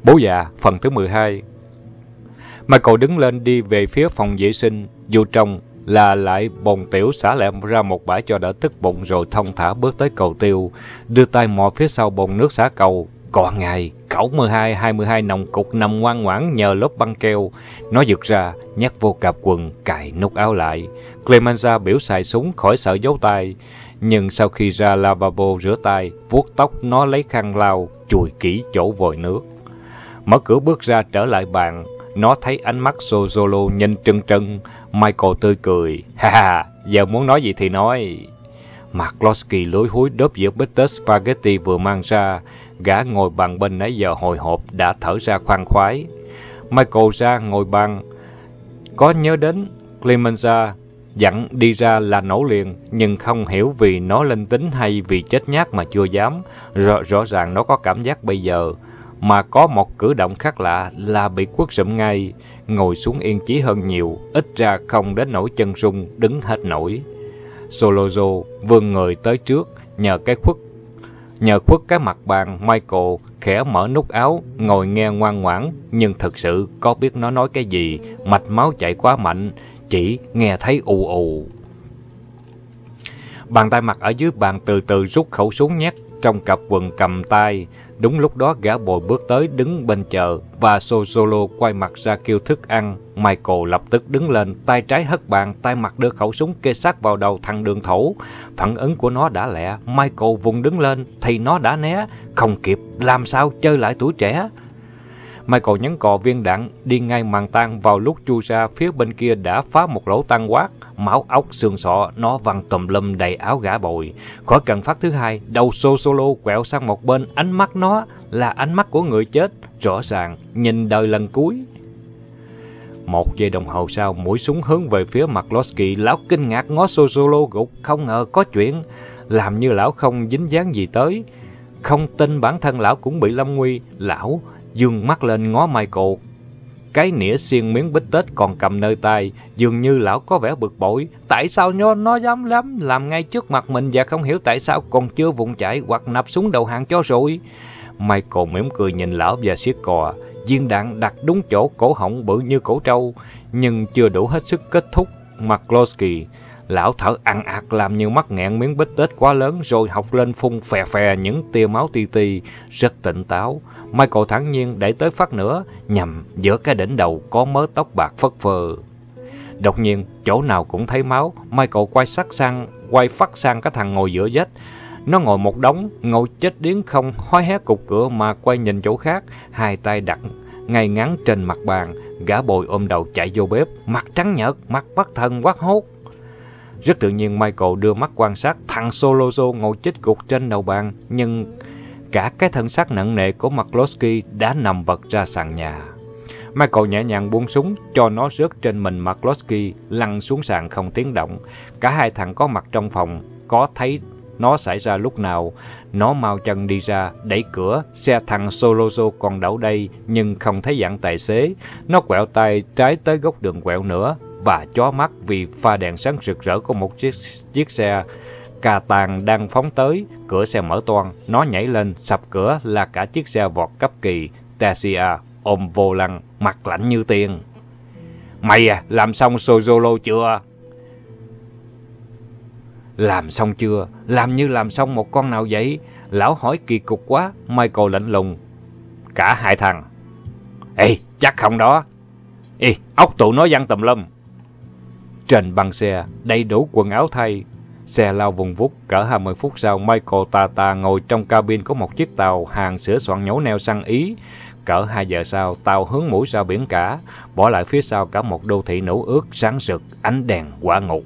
Bố già, phần thứ 12. Michael đứng lên đi về phía phòng vệ sinh, vô trong là lại bồn tiểu xả lẹm ra một bãi cho đỡ tức bụng rồi thong thả bước tới cầu tiêu, đưa tay mò phía sau bồn nước xả cầu. Còn ngày, cẩu 12-22 nòng cục nằm ngoan ngoãn nhờ lớp băng keo. Nó giật ra, nhét vô cạp quần, cài nút áo lại. Clemenza biểu xài súng khỏi sợ giấu tay. Nhưng sau khi ra lavabo rửa tay, vuốt tóc, nó lấy khăn lau, chùi kỹ chỗ vòi nước. Mở cửa bước ra trở lại bàn, nó thấy ánh mắt Sozolo nhìn trân trân. Michael tươi cười. Ha ha, giờ muốn nói gì thì nói. McCloskey lúi húi đớp dĩa bít tết spaghetti vừa mang ra. Gã ngồi bàn bên nãy giờ hồi hộp đã thở ra khoan khoái. Michael ra ngồi bàn. Có nhớ đến Clemenza dặn đi ra là nổ liền, nhưng không hiểu vì nó linh tính hay vì chết nhát mà chưa dám. Rõ ràng nó có cảm giác bây giờ, mà có một cử động khác lạ là bị quất sụm ngay. Ngồi xuống yên chí hơn nhiều, ít ra không đến nỗi chân rung, đứng hết nổi. Solozo vươn người tới trước, nhờ khuất cái mặt bàn. Michael khẽ mở nút áo, ngồi nghe ngoan ngoãn, nhưng thực sự có biết nó nói cái gì, mạch máu chạy quá mạnh, chỉ nghe thấy ù ù. Bàn tay mặt ở dưới bàn từ từ rút khẩu súng nhét trong cặp quần cầm tay. Đúng lúc đó gã bồi bước tới đứng bên chờ, và Sozolo quay mặt ra kêu thức ăn. Michael lập tức đứng lên, tay trái hất bàn, tay mặt đưa khẩu súng kê sát vào đầu thằng đường thổ. Phản ứng của nó đã lẹ, Michael vùng đứng lên thì nó đã né, không kịp làm sao chơi lại tuổi trẻ. Michael nhấn cò viên đạn đi ngay màn tan. Vào lúc chui ra, phía bên kia đã phá một lỗ tan quát, máu óc xương sọ nó văng tùm lum đầy áo gã bồi. Khỏi cần phát thứ hai, đầu Sozolo quẹo sang một bên, ánh mắt nó là ánh mắt của người chết, rõ ràng nhìn đời lần cuối. Một giây đồng hồ sau, mũi súng hướng về phía McCloskey. Lão kinh ngạc ngó Sozolo gục, không ngờ có chuyện, làm như lão không dính dáng gì tới, không tin bản thân lão cũng bị lâm nguy. Lão dương mắt lên ngó Michael, cái nĩa xiên miếng bít tết còn cầm nơi tay, dường như lão có vẻ bực bội. Tại sao nó dám làm ngay trước mặt mình, và không hiểu tại sao còn chưa vùng chạy hoặc nạp súng đầu hàng cho rồi. Michael mỉm cười nhìn lão và siết cò. Viên đạn đặt đúng chỗ cổ họng bự như cổ trâu, nhưng chưa đủ hết sức kết thúc McCloskey. Lão thở ằn ạt làm như mắc nghẹn miếng bít tết quá lớn, rồi học lên phun phè phè những tia máu ti ti, rất tỉnh táo. Michael thản nhiên đẩy tới phát nữa, nhằm giữa cái đỉnh đầu có mớ tóc bạc phất phơ. Đột nhiên, chỗ nào cũng thấy máu. Michael quay phát sang cái thằng ngồi giữa vách. Nó ngồi một đống, ngồi chết điếng không hói hé cục cửa mà quay nhìn chỗ khác, hai tay đặt ngay ngắn trên mặt bàn. Gã bồi ôm đầu chạy vô bếp, mặt trắng nhợt, mặt bất thần quát hốt. Rất tự nhiên Michael đưa mắt quan sát thằng Solozo ngồi chết gục trên đầu bàn, nhưng cả cái thân xác nặng nề của McCloskey đã nằm vật ra sàn nhà. Michael nhẹ nhàng buông súng, cho nó rớt trên mình McCloskey, lăn xuống sàn không tiếng động. Cả hai thằng có mặt trong phòng có thấy nó xảy ra lúc nào. Nó mau chân đi ra, đẩy cửa, xe thằng Solozo còn đậu đây, nhưng không thấy dạng tài xế. Nó quẹo tay trái tới góc đường quẹo nữa, và chó mắt vì pha đèn sáng rực rỡ của một chiếc xe cà tàng đang phóng tới. Cửa xe mở toang, nó nhảy lên, sập cửa là cả chiếc xe vọt cấp kỳ. Tessia ôm vô lăng, mặt lạnh như tiền. Mày à, làm xong Sozolo chưa? Làm xong chưa? Làm như làm xong một con nào vậy? Lão hỏi kỳ cục quá. Michael lạnh lùng. Cả hai thằng. Ê, chắc không đó. Ê, ốc tụi nó văng tùm lum. Trên băng xe, đầy đủ quần áo thay. Xe lao vùng vút. Cỡ 20 phút sau, Michael tà ngồi trong cabin của một chiếc tàu hàng sửa soạn nhổ neo sang Ý. Cỡ 2 giờ sau, tàu hướng mũi ra biển cả, bỏ lại phía sau cả một đô thị nổ ướt sáng rực, ánh đèn quả ngục.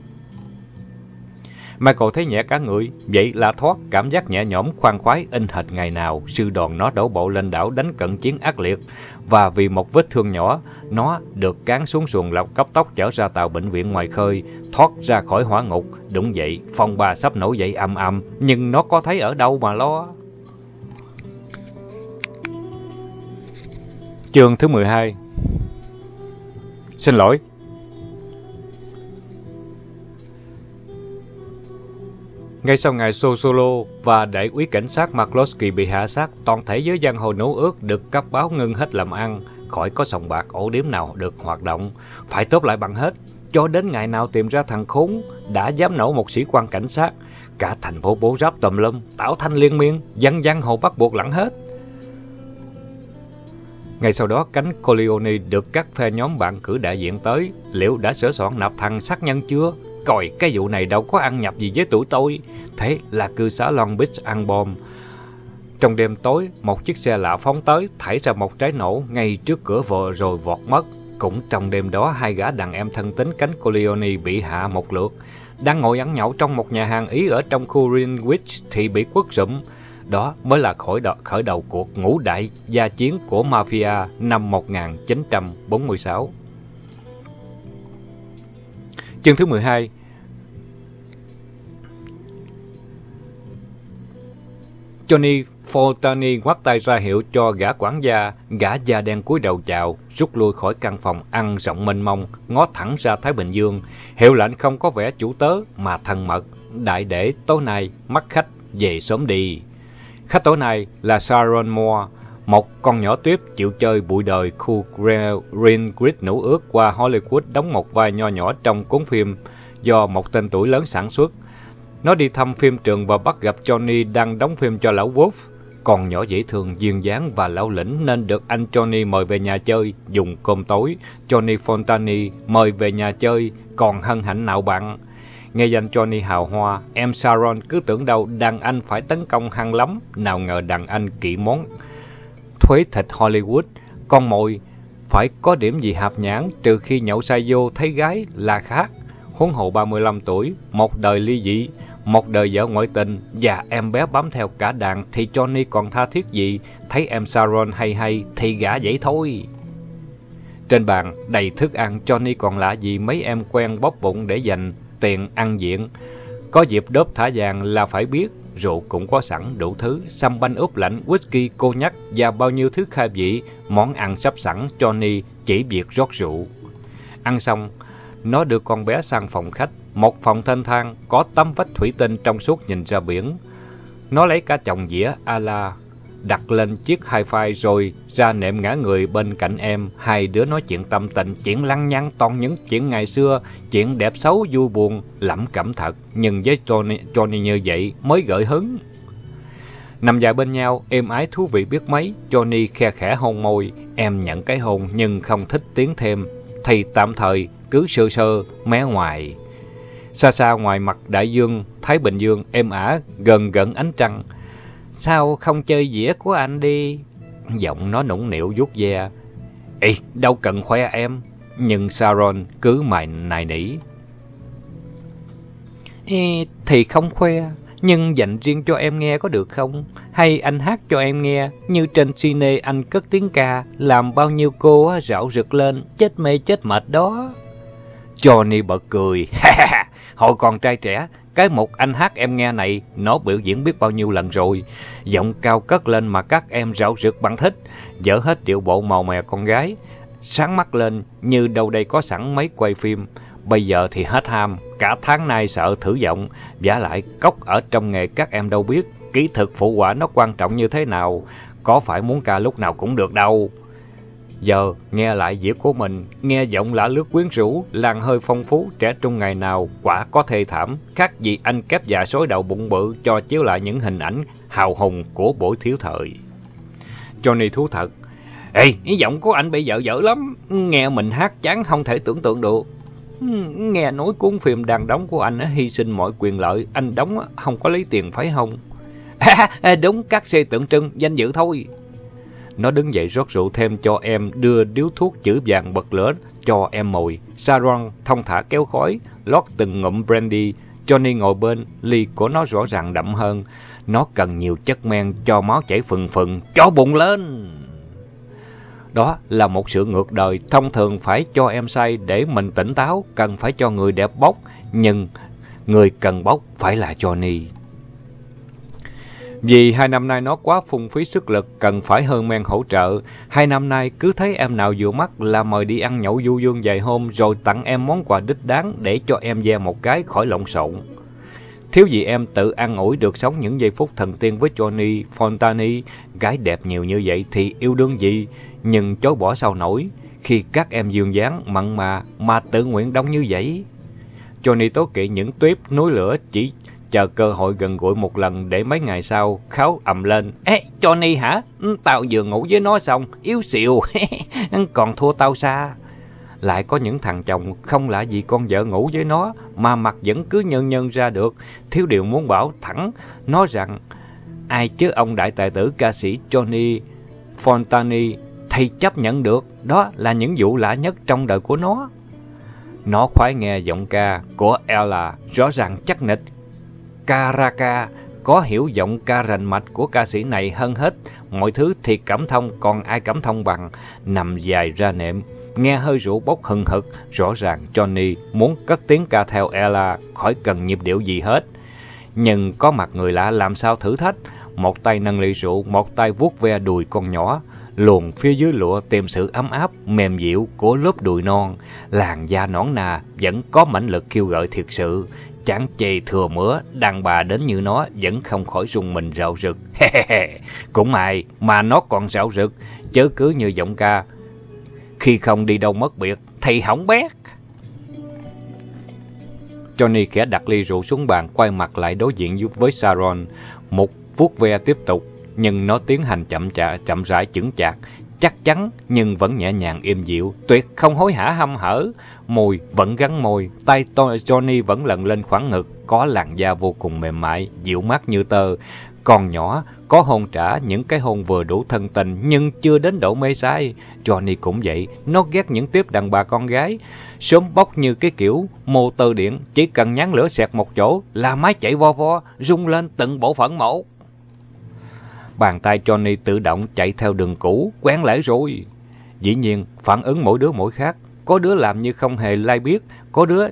Michael thấy nhẹ cả người, vậy là thoát, cảm giác nhẹ nhõm khoan khoái in hệt ngày nào sư đoàn nó đổ bộ lên đảo đánh cận chiến ác liệt, và vì một vết thương nhỏ, nó được cán xuống xuồng lọc cấp tốc chở ra tàu bệnh viện ngoài khơi, thoát ra khỏi hỏa ngục. Đúng vậy, phong ba sắp nổi dậy ầm ầm, nhưng nó có thấy ở đâu mà lo. Chương thứ 12. Xin lỗi. Ngay sau ngày Sosolo và đại úy cảnh sát McCloskey bị hạ sát, toàn thể giới giang hồ nổ ước được cấp báo ngưng hết làm ăn, khỏi có sòng bạc ổ điếm nào được hoạt động, phải tốt lại bằng hết. Cho đến ngày nào tìm ra thằng khốn đã dám nổ một sĩ quan cảnh sát, cả thành phố bố ráp tùm lum, tạo thành liên miên, dân giang hồ bắt buộc lặng hết. Ngay sau đó, cánh Corleone được các phe nhóm bạn cử đại diện tới. Liệu đã sửa soạn nạp thằng sát nhân chưa? Coi, cái vụ này đâu có ăn nhập gì với tụi tôi. Thế là cư xá Long Beach ăn bom. Trong đêm tối, một chiếc xe lạ phóng tới, thảy ra một trái nổ ngay trước cửa rồi vọt mất. Cũng trong đêm đó, hai gã đàn em thân tín cánh Corleone bị hạ một lượt. Đang ngồi ăn nhậu trong một nhà hàng Ý ở trong khu Greenwich thì bị quất rụm. Đó mới là khởi đầu cuộc ngũ đại gia chiến của Mafia năm 1946. Chương thứ 12. Johnny Fontani ngoắt tay ra hiệu cho gã quản gia, gã da đen cúi đầu chào, rút lui khỏi căn phòng ăn rộng mênh mông, ngó thẳng ra Thái Bình Dương. Hiệu lệnh không có vẻ chủ tớ mà thân mật, đại để tối nay mắc khách về sớm đi. Khách tối nay là Sharon Moore, một con nhỏ tuyếp chịu chơi bụi đời khu Greenwich nổ ước qua Hollywood đóng một vai nho nhỏ trong cuốn phim do một tên tuổi lớn sản xuất. Nó đi thăm phim trường và bắt gặp Johnny đang đóng phim cho lão Wolf. Còn nhỏ dễ thương, duyên dáng và lão lĩnh nên được anh Johnny mời về nhà chơi dùng cơm tối. Johnny Fontani mời về nhà chơi còn hân hạnh nào bằng. Nghe danh Johnny hào hoa, em Sharon cứ tưởng đâu đàn anh phải tấn công hăng lắm, nào ngờ đàn anh kỵ món thuế thịt Hollywood. Con mồi phải có điểm gì hạp nhãn, trừ khi nhậu say vô thấy gái là khác. Huống hồ 35 tuổi, một đời ly dị, một đời vợ ngoại tình và em bé bám theo cả đàn thì Johnny còn tha thiết gì, thấy em Sharon hay thì gả vậy thôi. Trên bàn đầy thức ăn, Johnny còn lạ gì mấy em quen bóp bụng để dành tiền ăn diện. Có dịp đớp thả vàng là phải biết, rượu cũng có sẵn đủ thứ, xăm banh ướp lạnh, whisky, cô nhắc và bao nhiêu thứ khai vị, món ăn sắp sẵn, Johnny chỉ việc rót rượu. Ăn xong, nó đưa con bé sang phòng khách, một phòng thênh thang, có tấm vách thủy tinh trong suốt nhìn ra biển. Nó lấy cả chồng dĩa ala đặt lên chiếc hi-fi rồi ra nệm ngã người bên cạnh em. Hai đứa nói chuyện tâm tình, chuyện lăng nhăng toàn những chuyện ngày xưa, chuyện đẹp xấu vui buồn, lẩm cẩm thật. Nhưng với Johnny như vậy mới gợi hứng. Nằm dài bên nhau, êm ái thú vị biết mấy. Johnny khe khẽ hôn môi, em nhận cái hôn nhưng không thích tiến thêm, thì tạm thời cứ sơ sơ mé ngoài. Xa xa ngoài mặt đại dương, Thái Bình Dương êm ả gần gần ánh trăng. Sao không chơi dĩa của anh đi? Giọng nó nũng nịu vuốt ve. Ê, đâu cần khoe em. Nhưng Sharon cứ mày nài nỉ. Thì không khoe, nhưng dành riêng cho em nghe có được không? Hay anh hát cho em nghe, như trên cine anh cất tiếng ca, làm bao nhiêu cô rạo rực lên, chết mê chết mệt đó. Johnny bật cười. Hồi còn trai trẻ, cái mục anh hát em nghe này, nó biểu diễn biết bao nhiêu lần rồi. Giọng cao cất lên mà các em rạo rực bằng thích, dở hết điệu bộ màu mè con gái. Sáng mắt lên như đâu đây có sẵn máy quay phim. Bây giờ thì hết ham, cả tháng nay sợ thử giọng. Vả lại cốc ở trong nghề các em đâu biết, kỹ thuật phụ họa nó quan trọng như thế nào. Có phải muốn ca lúc nào cũng được đâu. Giờ nghe lại dĩa của mình, nghe giọng lả lướt quyến rũ, làn hơi phong phú, trẻ trung ngày nào, quả có thê thảm, khác gì anh kép dạ sói đầu bụng bự cho chiếu lại những hình ảnh hào hùng của buổi thiếu thời. Johnny thú thật. Ê, giọng của anh bây giờ dở lắm, nghe mình hát chán không thể tưởng tượng được. Nghe nói cuốn phim đang đóng của anh hy sinh mọi quyền lợi, anh đóng không có lấy tiền phải không? Đúng, các xe tượng trưng, danh dự thôi. Nó đứng dậy rót rượu thêm cho em, đưa điếu thuốc chữ vàng bật lửa cho em mồi. Sharon thong thả kéo khói, lót từng ngụm brandy. Johnny ngồi bên, ly của nó rõ ràng đậm hơn. Nó cần nhiều chất men cho máu chảy phừng phừng, cho bùng lên. Đó là một sự ngược đời, thông thường phải cho em say để mình tỉnh táo, cần phải cho người đẹp bốc, nhưng người cần bốc phải là Johnny. Vì 2 năm nay nó quá phung phí sức lực, cần phải hơn men hỗ trợ. 2 năm nay cứ thấy em nào vừa mắt là mời đi ăn nhậu du dương vài hôm, rồi tặng em món quà đích đáng để cho em ve một cái khỏi lộn xộn. Thiếu gì em tự an ủi được sống những giây phút thần tiên với Johnny Fontane. Gái đẹp nhiều như vậy thì yêu đương gì, nhưng chối bỏ sao nổi khi các em duyên dáng mặn mà tự nguyện đông như vậy. Johnny tố kỵ những tuyếp núi lửa, chỉ chờ cơ hội gần gũi một lần để mấy ngày sau kháo ầm lên. Ê, Johnny hả? Tao vừa ngủ với nó xong, yếu xìu, còn thua tao xa. Lại có những thằng chồng không lạ gì con vợ ngủ với nó mà mặt vẫn cứ nhân ra được. Thiếu điều muốn bảo thẳng nó rằng ai chứ ông đại tài tử ca sĩ Johnny Fontane thì chấp nhận được. Đó là những vụ lạ nhất trong đời của nó. Nó khoái nghe giọng ca của Ella, rõ ràng chắc nịch. Caraca có hiểu giọng ca rành mạch của ca sĩ này hơn hết mọi thứ thì cảm thông, còn ai cảm thông bằng nằm dài ra nệm, nghe hơi rượu bốc hừng hực. Rõ ràng Johnny muốn cất tiếng ca theo Ella, khỏi cần nhịp điệu gì hết. Nhưng có mặt người lạ làm sao thử thách. Một tay nâng ly rượu, một tay vuốt ve đùi con nhỏ, luồn phía dưới lụa tìm sự ấm áp mềm dịu của lớp đùi non. Làn da nõn nà vẫn có mãnh lực khiêu gợi thiệt sự. Chẳng chê thừa mứa, đàn bà đến như nó vẫn không khỏi rung mình rạo rực. Cũng may mà nó còn rạo rực, chớ cứ như giọng ca khi không đi đâu mất biệt thì hỏng bét. Johnny khẽ đặt ly rượu xuống bàn, quay mặt lại đối diện với Sharon. Một vuốt ve tiếp tục, nhưng nó tiến hành chậm rãi chững chạc, chắc chắn nhưng vẫn nhẹ nhàng êm dịu, tuyệt không hối hả hăm hở. Môi vẫn gắn môi, tay Johnny vẫn lần lên khoảng ngực, có làn da vô cùng mềm mại, dịu mát như tơ. Còn nhỏ có hôn trả, những cái hôn vừa đủ thân tình nhưng chưa đến độ mê say. Johnny cũng vậy, nó ghét những tiếp đàn bà con gái sớm bốc như cái kiểu mô tơ điện, chỉ cần nhắn lửa xẹt một chỗ là máy chạy vo vo, rung lên từng bộ phận một. Bàn tay Johnny tự động chạy theo đường cũ, quen lại rồi. Dĩ nhiên, phản ứng mỗi đứa mỗi khác. Có đứa làm như không hề lai biết, có đứa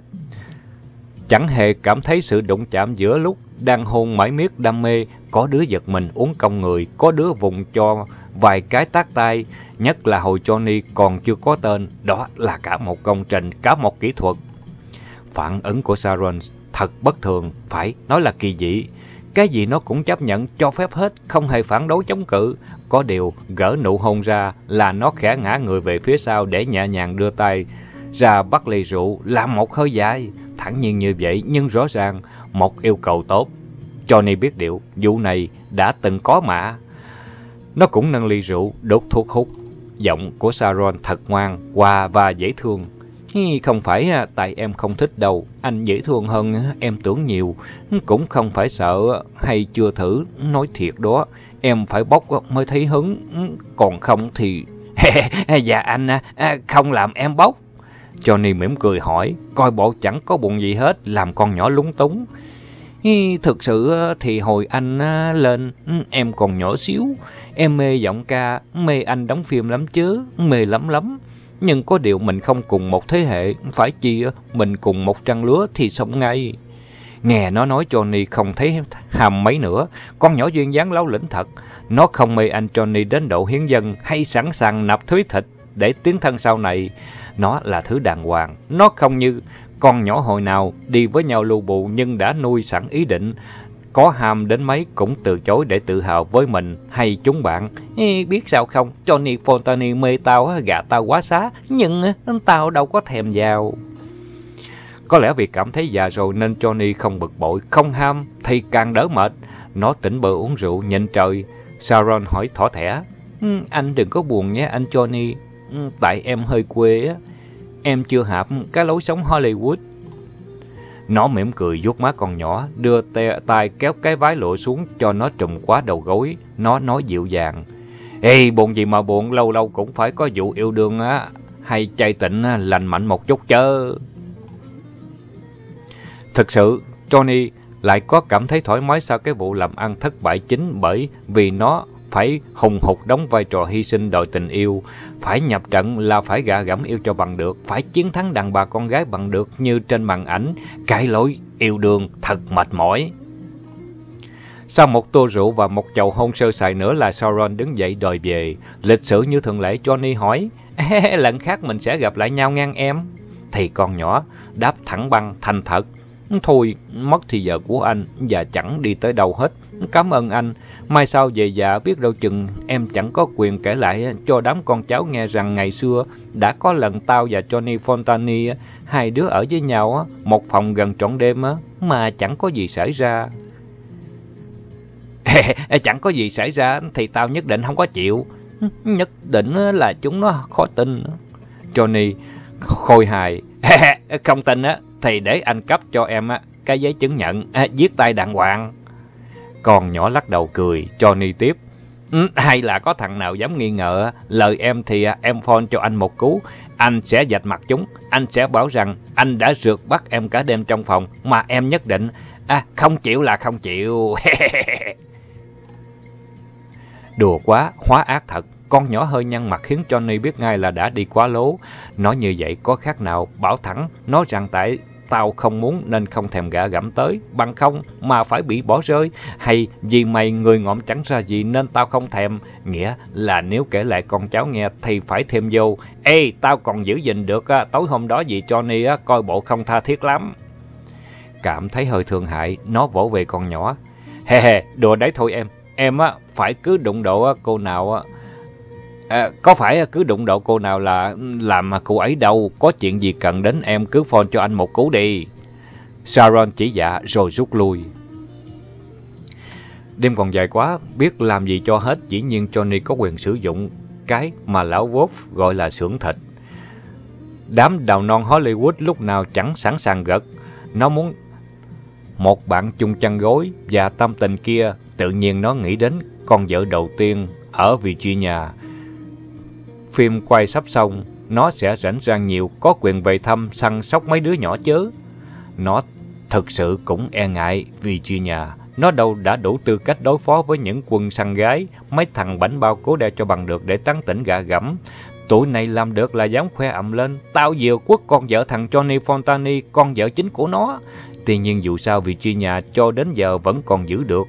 chẳng hề cảm thấy sự đụng chạm giữa lúc đang hôn mãi miết đam mê, có đứa giật mình uốn cong người, có đứa vùng cho vài cái tát tay. Nhất là hồi Johnny còn chưa có tên, đó là cả một công trình, cả một kỹ thuật. Phản ứng của Sharon thật bất thường, phải nói là kỳ dị. Cái gì nó cũng chấp nhận, cho phép hết, không hề phản đối chống cự. Có điều, gỡ nụ hôn ra là nó khẽ ngã người về phía sau để nhẹ nhàng đưa tay ra bắt ly rượu, làm một hơi dài. Thẳng nhiên như vậy, nhưng rõ ràng, một yêu cầu tốt. Johnny biết điều, vụ này đã từng có mà. Nó cũng nâng ly rượu, đốt thuốc hút. Giọng của Sharon thật ngoan, hòa và dễ thương. Không phải tại em không thích đâu, anh dễ thương hơn em tưởng nhiều. Cũng không phải sợ hay chưa thử, nói thiệt đó, em phải bốc mới thấy hứng, còn không thì... Dạ anh không làm em bốc. Johnny mỉm cười hỏi, coi bộ chẳng có bụng gì hết, làm con nhỏ lúng túng. Thực sự thì hồi anh lên, em còn nhỏ xíu, em mê giọng ca, mê anh đóng phim lắm chứ, mê lắm. Nhưng có điều mình không cùng một thế hệ, phải chi mình cùng một trang lứa thì xong ngay. Nghe nó nói Johnny không thấy hàm mấy nữa, con nhỏ duyên dáng láo lĩnh thật. Nó không mê anh Johnny đến độ hiến dân hay sẵn sàng nạp thúy thịt để tiến thân sau này. Nó là thứ đàng hoàng, nó không như con nhỏ hồi nào đi với nhau lưu bù nhưng đã nuôi sẵn ý định. Có ham đến mấy cũng từ chối để tự hào với mình hay chúng bạn. Biết sao không, Johnny Fontane mê tao, gạ tao quá xá, nhưng tao đâu có thèm vào. Có lẽ vì cảm thấy già rồi nên Johnny không bực bội, không ham thì càng đỡ mệt. Nó tỉnh bơ uống rượu nhìn trời. Sharon hỏi thỏ thẻ, anh đừng có buồn nhé anh Johnny, tại em hơi quê á, em chưa hợp cái lối sống Hollywood. Nó mỉm cười vuốt má con nhỏ, đưa tay kéo cái váy lụa xuống cho nó trùm quá đầu gối. Nó nói dịu dàng, ê buồn gì mà buồn, lâu lâu cũng phải có vụ yêu đương á, hay chay tịnh lành mạnh một chút chớ. Thực sự, Johnny lại có cảm thấy thoải mái sau cái vụ làm ăn thất bại chính bởi vì nó phải hùng hục đóng vai trò hy sinh đòi tình yêu. Phải nhập trận là phải gạ gẫm yêu cho bằng được, phải chiến thắng đàn bà con gái bằng được như trên màn ảnh. Cãi lối yêu đương thật mệt mỏi. Sau một tô rượu và một chầu hôn sơ sài nữa là Sharon đứng dậy đòi về. Lịch sự như thường lệ, Johnny hỏi, lần khác mình sẽ gặp lại nhau ngang em. Thì con nhỏ đáp thẳng băng thành thật, Thôi, mất thì giờ của anh và chẳng đi tới đâu hết. Cảm ơn anh. Mai sau về già biết đâu chừng em chẳng có quyền kể lại cho đám con cháu nghe rằng ngày xưa đã có lần tao và Johnny Fontani hai đứa ở với nhau một phòng gần trọn đêm mà chẳng có gì xảy ra. Chẳng có gì xảy ra thì tao nhất định không có chịu. Nhất định là chúng nó khó tin. Johnny khôi hài. Không tin thì để anh cấp cho em cái giấy chứng nhận viết tay đàng hoàng. Con nhỏ lắc đầu cười. Johnny tiếp. Hay là có thằng nào dám nghi ngờ lời em thì em phone cho anh một cú. Anh sẽ vạch mặt chúng. Anh sẽ bảo rằng anh đã rượt bắt em cả đêm trong phòng. Mà em nhất định không chịu là không chịu. Đùa quá, hóa ác thật. Con nhỏ hơi nhăn mặt khiến Johnny biết ngay là đã đi quá lố. Nói như vậy có khác nào bảo thẳng nói rằng tại tao không muốn nên không thèm gạ gẫm tới, bằng không mà phải bị bỏ rơi, hay vì mày người ngộm chẳng ra gì nên tao không thèm, nghĩa là nếu kể lại con cháu nghe thì phải thêm vô. Ê, tao còn giữ gìn được tối hôm đó vì Johnny coi bộ không tha thiết lắm. Cảm thấy hơi thương hại, nó vỗ về con nhỏ. Đùa đấy thôi em phải cứ đụng độ cô nào có phải cứ đụng độ cô nào là làm cô ấy đâu, có chuyện gì cần đến em cứ phone cho anh một cú đi. Sharon chỉ dạ rồi rút lui. Đêm còn dài quá, biết làm gì cho hết, dĩ nhiên Johnny có quyền sử dụng cái mà lão Wolf gọi là xưởng thịt. Đám đào non Hollywood lúc nào chẳng sẵn sàng gật. Nó muốn một bạn chung chăn gối và tâm tình kia, tự nhiên nó nghĩ đến con vợ đầu tiên ở Virginia. Phim quay sắp xong, nó sẽ rảnh rang nhiều, có quyền về thăm săn sóc mấy đứa nhỏ chớ. Nó thực sự cũng e ngại Virginia. Nó đâu đã đủ tư cách đối phó với những quân săn gái, mấy thằng bảnh bao cố đeo cho bằng được để tán tỉnh gạ gẫm. Tuổi này làm được là dám khoe ầm lên, tao vừa quất con vợ thằng Johnny Fontani, con vợ chính của nó. Tuy nhiên dù sao Virginia cho đến giờ vẫn còn giữ được.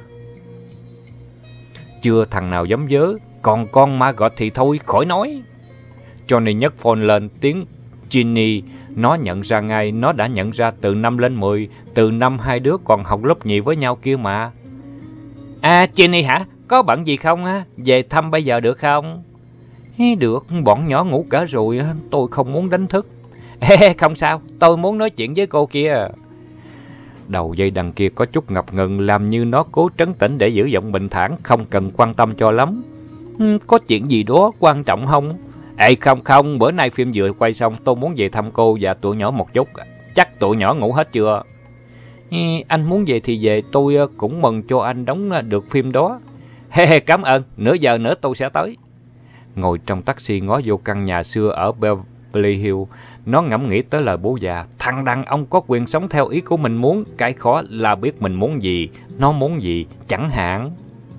Chưa thằng nào dám vớ, còn con Margot thì thôi khỏi nói. Johnny nhấc phone lên tiếng Ginny, nó nhận ra ngay, nó đã nhận ra từ 5 lên 10, từ năm hai đứa còn học lớp nhì với nhau kia mà. Ginny hả? Có bận gì không về thăm bây giờ được không? Được, bọn nhỏ ngủ cả rồi, tôi không muốn đánh thức. Không sao, tôi muốn nói chuyện với cô kia. Đầu dây đằng kia có chút ngập ngừng, làm như nó cố trấn tĩnh để giữ giọng bình thản, không cần quan tâm cho lắm. Có chuyện gì đó quan trọng không? Không, bữa nay phim vừa quay xong, tôi muốn về thăm cô và tụi nhỏ một chút. Chắc tụi nhỏ ngủ hết chưa? Anh muốn về thì về, tôi cũng mừng cho anh đóng được phim đó. Cảm ơn, nửa giờ nữa tôi sẽ tới. Ngồi trong taxi ngó vô căn nhà xưa ở Beverly Hills, nó ngẫm nghĩ tới lời bố già. Thằng đàn ông có quyền sống theo ý của mình muốn, cái khó là biết mình muốn gì, nó muốn gì, chẳng hạn.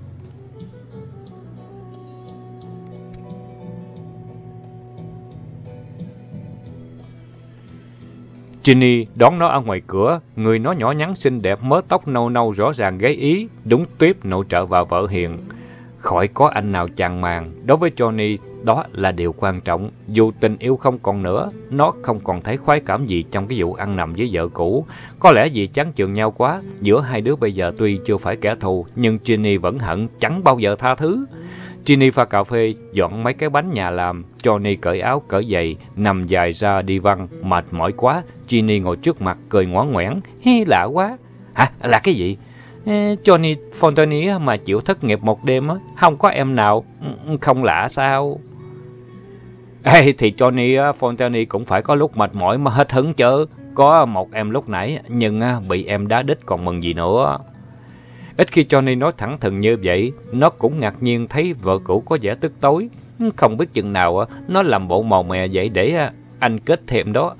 Ginny đón nó ở ngoài cửa, người nó nhỏ nhắn xinh đẹp, mớ tóc nâu nâu rõ ràng gái Ý, đúng tuýp nội trợ và vợ hiền. Khỏi có anh nào chàng màng, đối với Johnny đó là điều quan trọng. Dù tình yêu không còn nữa, nó không còn thấy khoái cảm gì trong cái vụ ăn nằm với vợ cũ. Có lẽ vì chán chường nhau quá, giữa hai đứa bây giờ tuy chưa phải kẻ thù, nhưng Ginny vẫn hận, chẳng bao giờ tha thứ. Ginny pha cà phê, dọn mấy cái bánh nhà làm. Johnny cởi áo, cởi giày, nằm dài ra đi văn, mệt mỏi quá. Ginny ngồi trước mặt, cười ngoãn ngoẻn. Lạ quá. Hả? Là cái gì? Johnny Fontani mà chịu thất nghiệp một đêm, không có em nào, không lạ sao? Thì Johnny Fontani cũng phải có lúc mệt mỏi mà hết hứng chứ. Có một em lúc nãy, nhưng bị em đá đít còn mừng gì nữa. Ít khi Johnny nói thẳng thừng như vậy, nó cũng ngạc nhiên thấy vợ cũ có vẻ tức tối. Không biết chừng nào nó làm bộ màu mè vậy để anh kết thêm đó.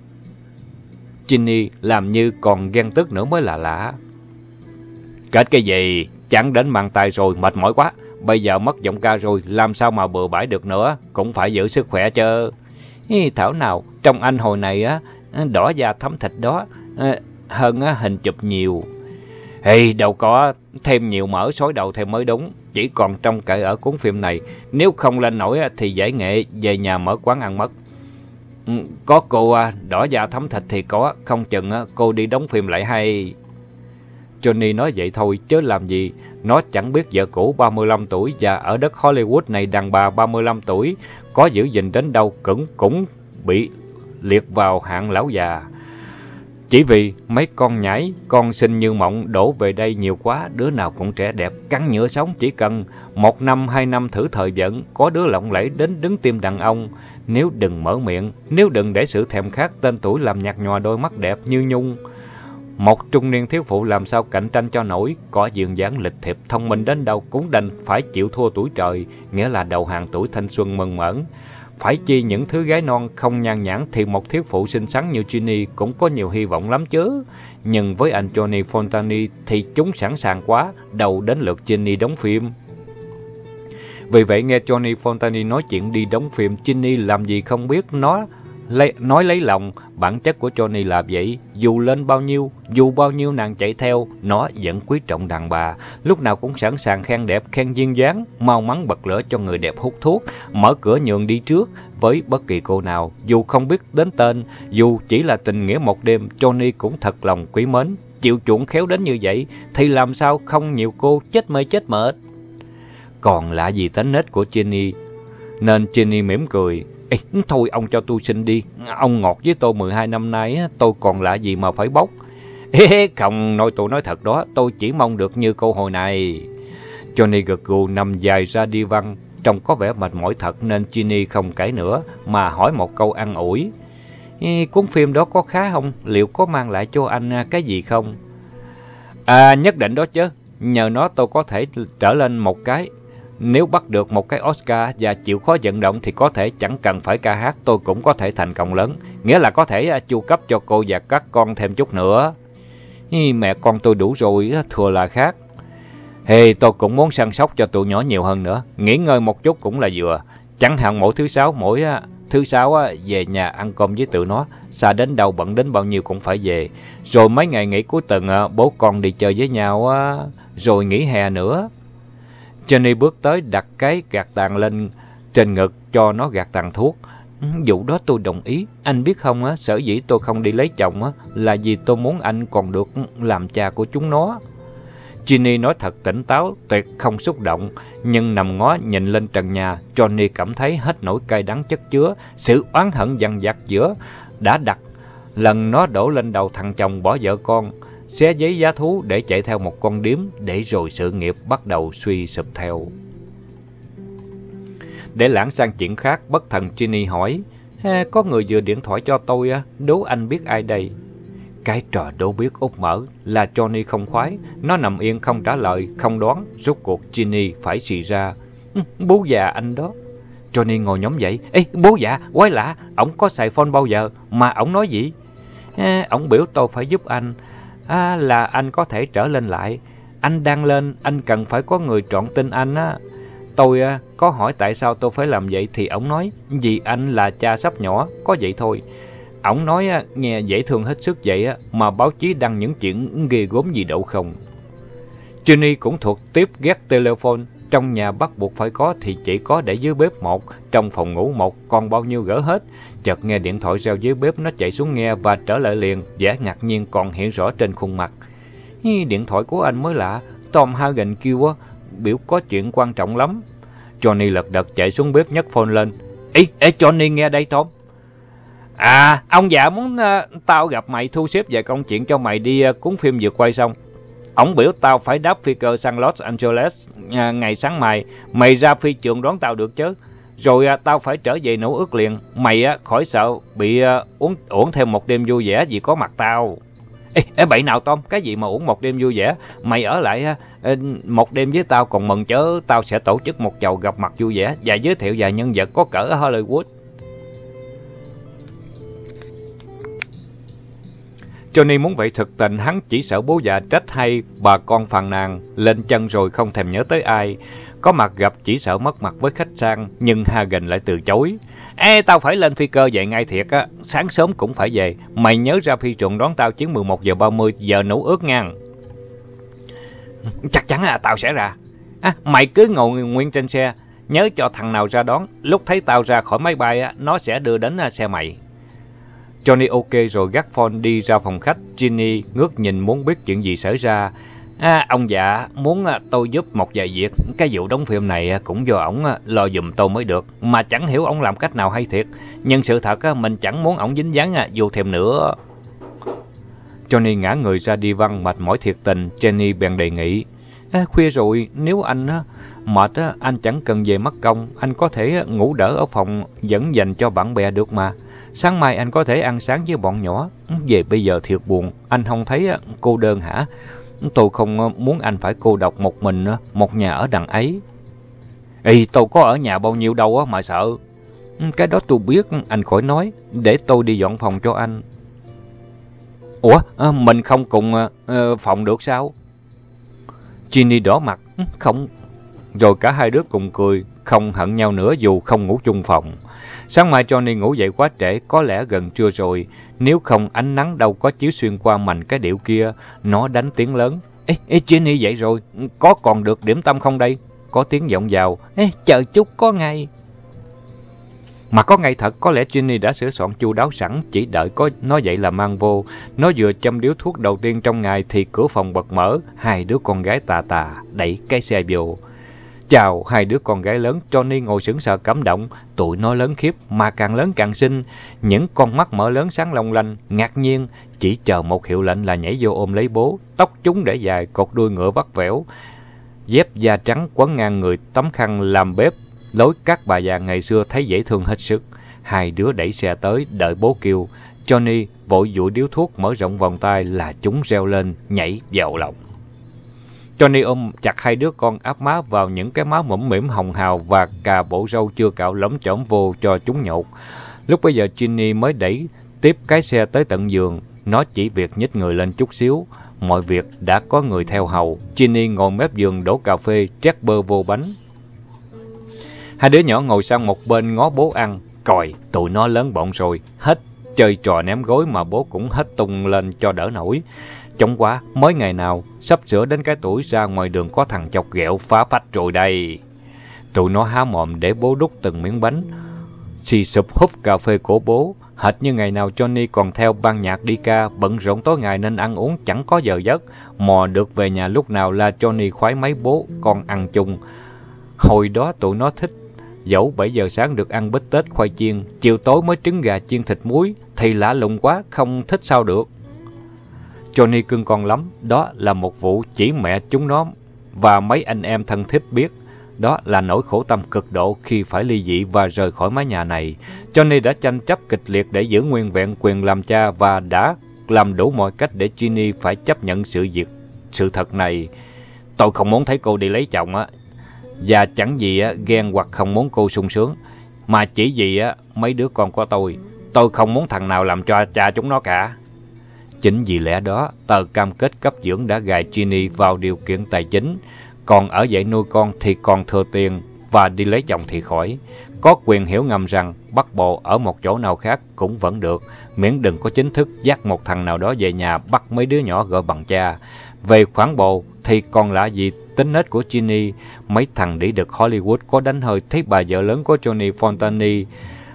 Ginny làm như còn ghen tức nữa mới là lạ. Kết cái gì? Chẳng đến mang tay rồi, mệt mỏi quá. Bây giờ mất giọng ca rồi, làm sao mà bừa bãi được nữa, cũng phải giữ sức khỏe chứ. Thảo nào, trong anh hồi này đỏ da thấm thịt đó, hơn hình chụp nhiều. Đâu có, thêm nhiều mỡ xối đầu thêm mới đúng. Chỉ còn trong kệ ở cuốn phim này, nếu không lên nổi thì giải nghệ về nhà mở quán ăn mất. Có cô đỏ da thấm thịt thì có, không chừng cô đi đóng phim lại hay. Johnny nói vậy thôi chứ làm gì, nó chẳng biết vợ cũ 35 tuổi và ở đất Hollywood này đàn bà 35 tuổi có giữ gìn đến đâu cũng bị liệt vào hạng lão già. Chỉ vì mấy con nhãi, con xinh như mộng đổ về đây nhiều quá, đứa nào cũng trẻ đẹp, cắn nhựa sống, chỉ cần 1 năm 2 năm thử thời vận, có đứa lộng lẫy đến đứng tim đàn ông. Nếu đừng mở miệng, nếu đừng để sự thèm khát tên tuổi làm nhạt nhòa đôi mắt đẹp như nhung. Một trung niên thiếu phụ làm sao cạnh tranh cho nổi, có duyên dáng lịch thiệp, thông minh đến đâu cũng đành phải chịu thua tuổi trời, nghĩa là đầu hàng tuổi thanh xuân mơn mởn. Phải chi những thứ gái non không nhan nhãn thì một thiếu phụ xinh xắn như Ginny cũng có nhiều hy vọng lắm chứ. Nhưng với anh Johnny Fontani thì chúng sẵn sàng quá, đầu đến lượt Ginny đóng phim. Vì vậy nghe Johnny Fontani nói chuyện đi đóng phim, Ginny làm gì không biết, nói lấy lòng. Bản chất của Johnny là vậy, dù lên bao nhiêu, dù bao nhiêu nàng chạy theo, nó vẫn quý trọng đàn bà, lúc nào cũng sẵn sàng khen đẹp, khen duyên dáng, mau mắn bật lửa cho người đẹp hút thuốc, mở cửa nhường đi trước với bất kỳ cô nào, dù không biết đến tên, dù chỉ là tình nghĩa một đêm, Johnny cũng thật lòng quý mến, chịu chuộng khéo đến như vậy thì làm sao không nhiều cô chết mê chết mệt. Còn lạ gì tính nết của Ginny, nên Ginny mỉm cười. Ê, thôi ông cho tôi xin đi, ông ngọt với tôi 12 năm nay, tôi còn lạ gì mà phải bốc. Ê, không, tôi nói thật đó, tôi chỉ mong được như câu hồi này. Johnny gật gù nằm dài ra đi văn, trông có vẻ mệt mỏi thật nên Ginny không cãi nữa, mà hỏi một câu an ủi. Cuốn phim đó có khá không? Liệu có mang lại cho anh cái gì không? Nhất định đó chứ, nhờ nó tôi có thể trở lên một cái. Nếu bắt được một cái Oscar và chịu khó vận động thì có thể chẳng cần phải ca hát, tôi cũng có thể thành công lớn. Nghĩa là có thể chu cấp cho cô và các con thêm chút nữa. Mẹ con tôi đủ rồi, thừa là khác. Tôi cũng muốn săn sóc cho tụi nhỏ nhiều hơn nữa. Nghỉ ngơi một chút cũng là vừa. Chẳng hạn mỗi thứ sáu về nhà ăn cơm với tụi nó. Xa đến đâu bận đến bao nhiêu cũng phải về. Rồi mấy ngày nghỉ cuối tuần bố con đi chơi với nhau, rồi nghỉ hè nữa. Johnny bước tới đặt cái gạt tàn lên trên ngực cho nó gạt tàn thuốc. Vụ đó tôi đồng ý. Anh biết không, sở dĩ tôi không đi lấy chồng là vì tôi muốn anh còn được làm cha của chúng nó. Ginny nói thật tỉnh táo, tuyệt không xúc động. Nhưng nằm ngó nhìn lên trần nhà, Johnny cảm thấy hết nỗi cay đắng chất chứa, sự oán hận dằn vặt đã đặt lần nó đổ lên đầu thằng chồng bỏ vợ con, xé giấy giá thú để chạy theo một con điếm, để rồi sự nghiệp bắt đầu suy sụp theo. Để lãng sang chuyện khác, bất thần Ginny hỏi, có người vừa điện thoại cho tôi, đố anh biết ai đây? Cái trò đố biết úp mở là Johnny không khoái, nó nằm yên không trả lời, không đoán, rốt cuộc Ginny phải xì ra. Bố già anh đó. Johnny ngồi nhóm dậy, bố già, quái lạ, ổng có xài phone bao giờ, mà ổng nói gì? Ổng biểu tôi phải giúp anh. Là anh có thể trở lên lại. Anh đang lên, anh cần phải có người trọn tin anh á. Tôi có hỏi tại sao tôi phải làm vậy thì ổng nói, vì anh là cha sắp nhỏ, có vậy thôi. Ổng nói nghe dễ thương hết sức vậy mà báo chí đăng những chuyện ghê gớm gì đâu không. Ginny cũng thuộc tiếp ghét telephone. Trong nhà bắt buộc phải có thì chỉ có để dưới bếp một, trong phòng ngủ một, còn bao nhiêu gỡ hết. Chợt nghe điện thoại reo dưới bếp, nó chạy xuống nghe và trở lại liền, vẻ ngạc nhiên còn hiện rõ trên khuôn mặt. Điện thoại của anh mới lạ, Tom Hagen kêu biểu có chuyện quan trọng lắm. Johnny lật đật chạy xuống bếp nhấc phone lên. Ê Johnny nghe đây Tom. Ông già muốn tao gặp mày thu xếp vài công chuyện cho mày đi cuốn phim vừa quay xong. Ổng biểu tao phải đáp phi cơ sang Los Angeles ngày sáng mai. Mày ra phi trường đón tao được chứ. Rồi tao phải trở về nấu ước liền. Mày khỏi sợ bị uổng thêm một đêm vui vẻ vì có mặt tao. Ê bậy nào Tom, cái gì mà uổng một đêm vui vẻ? Mày ở lại một đêm với tao còn mừng chớ. Tao sẽ tổ chức một chầu gặp mặt vui vẻ và giới thiệu vài nhân vật có cỡ ở Hollywood. Johnny muốn vậy thực tình, hắn chỉ sợ bố già trách hay bà con phàn nàn, lên chân rồi không thèm nhớ tới ai. Có mặt gặp chỉ sợ mất mặt với khách sang, nhưng Hagen lại từ chối. Tao phải lên phi cơ về ngay thiệt á, sáng sớm cũng phải về. Mày nhớ ra phi trường đón tao chuyến 11:30 giờ nấu ước nha. Chắc chắn là tao sẽ ra. Mày cứ ngồi nguyên trên xe, nhớ cho thằng nào ra đón. Lúc thấy tao ra khỏi máy bay, nó sẽ đưa đến xe mày. Johnny ok rồi gác phone đi ra phòng khách. Ginny ngước nhìn muốn biết chuyện gì xảy ra. Ông dạ muốn tôi giúp một vài việc. Cái vụ đóng phim này cũng do ổng lo giùm tôi mới được. Mà chẳng hiểu ổng làm cách nào hay thiệt. Nhưng sự thật mình chẳng muốn ổng dính dáng vô thêm nữa. Johnny ngã người ra đi văn mệt mỏi thiệt tình. Jenny bèn đề nghị. Khuya rồi, nếu anh mệt anh chẳng cần về mất công. Anh có thể ngủ đỡ ở phòng vẫn dành cho bạn bè được mà. Sáng mai anh có thể ăn sáng với bọn nhỏ. Về bây giờ thiệt buồn. Anh không thấy cô đơn hả? Tôi không muốn anh phải cô độc một mình, một nhà ở đằng ấy. Tôi có ở nhà bao nhiêu đâu mà sợ. Cái đó tôi biết, anh khỏi nói. Để tôi đi dọn phòng cho anh. Ủa, mình không cùng phòng được sao? Ginny đỏ mặt. Không. Rồi cả hai đứa cùng cười, không hận nhau nữa dù không ngủ chung phòng. Sáng mai Johnny ngủ dậy quá trễ, có lẽ gần trưa rồi. Nếu không ánh nắng đâu có chiếu xuyên qua mành cái điệu kia. Nó đánh tiếng lớn. Ê, Ginny dậy rồi, có còn được điểm tâm không đây? Có tiếng vọng vào. Chờ chút có ngay. Mà có ngay thật, có lẽ Ginny đã sửa soạn chu đáo sẵn, chỉ đợi có nó dậy là mang vô. Nó vừa châm điếu thuốc đầu tiên trong ngày thì cửa phòng bật mở. Hai đứa con gái tà tà đẩy cái xe vô. Chào, hai đứa con gái lớn. Johnny ngồi sững sờ cảm động. Tụi nó lớn khiếp, mà càng lớn càng xinh. Những con mắt mở lớn sáng long lanh, ngạc nhiên. Chỉ chờ một hiệu lệnh là nhảy vô ôm lấy bố. Tóc chúng để dài, cột đuôi ngựa vắt vẻo. Dép da trắng quấn ngang người, tấm khăn làm bếp. Lối các bà già ngày xưa thấy dễ thương hết sức. Hai đứa đẩy xe tới, đợi bố kêu. Johnny vội dụi điếu thuốc, mở rộng vòng tay là chúng reo lên, nhảy vào lòng. Johnny ôm chặt hai đứa con, áp má vào những cái má mũm mĩm hồng hào và cà bộ râu chưa cạo lấm chỏm vô cho chúng nhột. Lúc bấy giờ Ginny mới đẩy tiếp cái xe tới tận giường. Nó chỉ việc nhích người lên chút xíu. Mọi việc đã có người theo hầu. Ginny ngồi mép giường đổ cà phê, trét bơ vô bánh. Hai đứa nhỏ ngồi sang một bên ngó bố ăn. Còi, tụi nó lớn bộn rồi. Hết chơi trò ném gối mà bố cũng hết tung lên cho đỡ nổi. Chống quá, mới ngày nào, sắp sửa đến cái tuổi ra ngoài đường có thằng chọc ghẹo phá phách rồi đây. Tụi nó há mồm để bố đút từng miếng bánh. Xì sụp húp cà phê của bố. Hệt như ngày nào Johnny còn theo ban nhạc đi ca, bận rộn tối ngày nên ăn uống chẳng có giờ giấc. Mò được về nhà lúc nào là Johnny khoái mấy bố con ăn chung. Hồi đó tụi nó thích. Dẫu 7 giờ sáng được ăn bít tết khoai chiên, chiều tối mới trứng gà chiên thịt muối, thì lạ lùng quá, không thích sao được. Johnny cưng con lắm, đó là một vụ chỉ mẹ chúng nó và mấy anh em thân thích biết. Đó là nỗi khổ tâm cực độ khi phải ly dị và rời khỏi mái nhà này. Johnny đã tranh chấp kịch liệt để giữ nguyên vẹn quyền làm cha và đã làm đủ mọi cách để Ginny phải chấp nhận sự thật này. Tôi không muốn thấy cô đi lấy chồng á. Và chẳng gì ghen hoặc không muốn cô sung sướng, mà chỉ vì mấy đứa con của tôi không muốn thằng nào làm cho cha chúng nó cả. Chính vì lẽ đó, tờ cam kết cấp dưỡng đã gài Ginny vào điều kiện tài chính, còn ở dậy nuôi con thì còn thừa tiền, và đi lấy chồng thì khỏi. Có quyền hiểu ngầm rằng bắt bồ ở một chỗ nào khác cũng vẫn được, miễn đừng có chính thức dắt một thằng nào đó về nhà bắt mấy đứa nhỏ gọi bằng cha. Về khoản bồ thì còn lạ gì tính nết của Ginny. Mấy thằng đĩ đực Hollywood có đánh hơi thấy bà vợ lớn của Johnny Fontane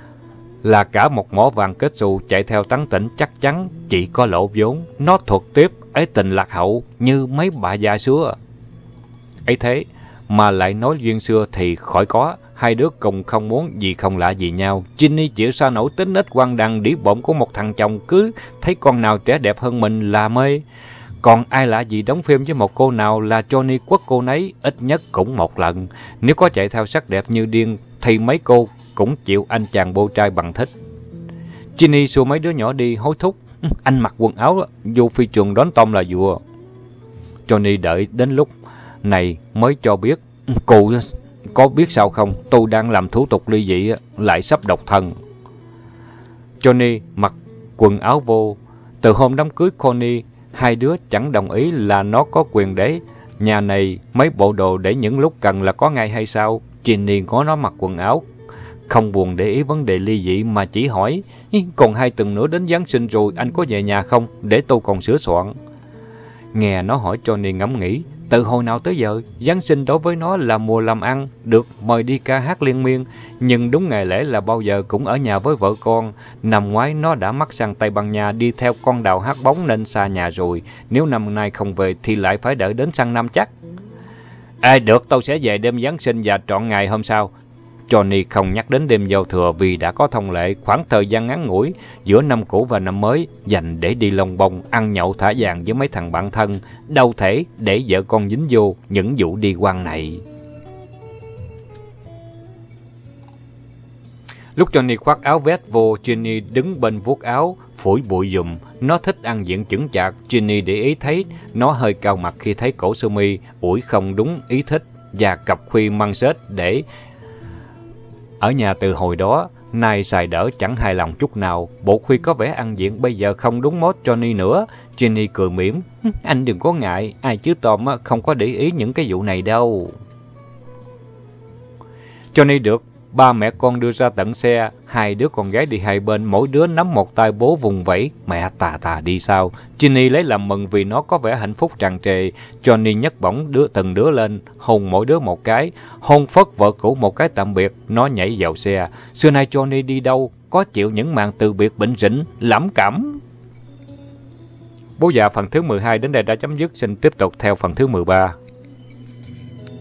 là cả một mỏ vàng kết xù chạy theo tán tỉnh chắc chắn chỉ có lỗ vốn. Nó thuộc tiếp ấy tình lạc hậu như mấy bà già xưa. Ấy thế mà lại nói duyên xưa thì khỏi có. Hai đứa cùng không muốn gì không lạ gì nhau. Ginny chịu sao nổi tính nết quăng đằng đĩ bộn của một thằng chồng cứ thấy con nào trẻ đẹp hơn mình là mê. Còn ai lạ gì đóng phim với một cô nào là Johnny quất cô nấy ít nhất cũng một lần. Nếu có chạy theo sắc đẹp như điên thì mấy cô cũng chịu anh chàng bô trai bằng thích. Ginny xua mấy đứa nhỏ đi hối thúc. Anh mặc quần áo vô phi trường đón Tom là vừa. Johnny đợi đến lúc này mới cho biết. Cô có biết sao không? Tôi đang làm thủ tục ly dị, lại sắp độc thân. Johnny mặc quần áo vô. Từ hôm đám cưới Connie, hai đứa chẳng đồng ý là nó có quyền để nhà này mấy bộ đồ để những lúc cần là có ngay hay sao. Ginny có nó mặc quần áo, không buồn để ý vấn đề ly dị mà chỉ hỏi. Còn 2 tuần nữa đến Giáng sinh rồi, anh có về nhà không? Để tôi còn sửa soạn. Nghe nó hỏi Johnny ngẫm nghĩ. Từ hồi nào tới giờ, Giáng sinh đối với nó là mùa làm ăn, được mời đi ca hát liên miên. Nhưng đúng ngày lễ là bao giờ cũng ở nhà với vợ con. Năm ngoái nó đã mắc sang Tây Ban Nha đi theo con đào hát bóng nên xa nhà rồi. Nếu năm nay không về thì lại phải đợi đến sang năm chắc. Được, tôi sẽ về đêm Giáng sinh và trọn ngày hôm sau. Johnny không nhắc đến đêm giao thừa vì đã có thông lệ khoảng thời gian ngắn ngủi giữa năm cũ và năm mới dành để đi lông bông, ăn nhậu thả vàng với mấy thằng bạn thân, đâu thể để vợ con dính vô những vụ đi quan này. Lúc Johnny khoác áo vest vô, Ginny đứng bên vuốt áo, phủi bụi giùm. Nó thích ăn diện chững chạc. Ginny để ý thấy nó hơi cau mặt khi thấy cổ sơ mi ủi không đúng ý thích và cặp khuy măng xết để ở nhà từ hồi đó. Nay xài đỡ chẳng hài lòng chút nào. Bộ khuy có vẻ ăn diện bây giờ không đúng mốt Johnny nữa. Ginny cười mỉm. Anh đừng có ngại, ai chứ Tom không có để ý những cái vụ này đâu. Johnny được ba mẹ con đưa ra tận xe, hai đứa con gái đi hai bên, mỗi đứa nắm một tay bố vùng vẫy, mẹ tà đi sau. Ginny lấy làm mừng vì nó có vẻ hạnh phúc tràn trề. Johnny nhấc bổng từng đứa lên, hôn mỗi đứa một cái, hôn phớt vợ cũ một cái tạm biệt, nó nhảy vào xe. Xưa nay Johnny đi đâu, có chịu những màn từ biệt bệnh rĩnh, lẩm cẩm. Bố già phần thứ 12 đến đây đã chấm dứt, xin tiếp tục theo phần thứ 13.